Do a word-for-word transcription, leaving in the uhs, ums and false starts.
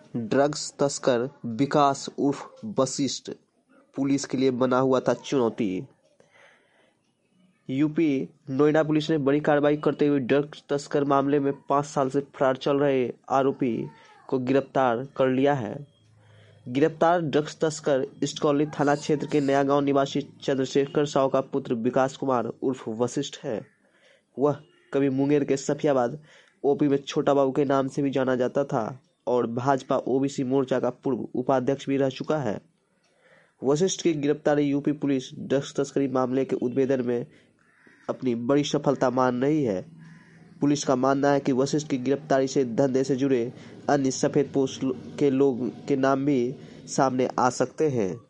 Drugs तस्कर विकास उर्फ Vashishtha police के लिए बना हुआ था चुनौती। यूपी नोएडा पुलिस ने बड़ी कार्रवाई करते हुए ड्रग्स तस्कर मामले में पाँच साल से फरार चल रहे आरोपी को गिरफ्तार कर लिया है। गिरफ्तार ड्रग्स तस्कर ईस्ट कॉलोनी थाना क्षेत्र के नया गांव निवासी चंद्रशेखर साव का पुत्र विकास कुमार उर्फ वशिष्ठ है। वह कभी मुंगेर के सफियाबाद ओपी में छोटा बाबू के नाम से भी जाना जाता था और भाजपा ओबीसी मोर्चा का पूर्व उपाध्यक्ष भी रह चुका है। वशिष्ठ की गिरफ्तारी यूपी पुलिस ड्रग्स तस्करी मामले के उद्भेदन में अपनी बड़ी सफलता मान रही है। पुलिस का मानना है कि वशिष्ठ की गिरफ्तारी से धंधे से जुड़े अन्य सफेद पोस्ट के लोग के नाम भी सामने आ सकते हैं।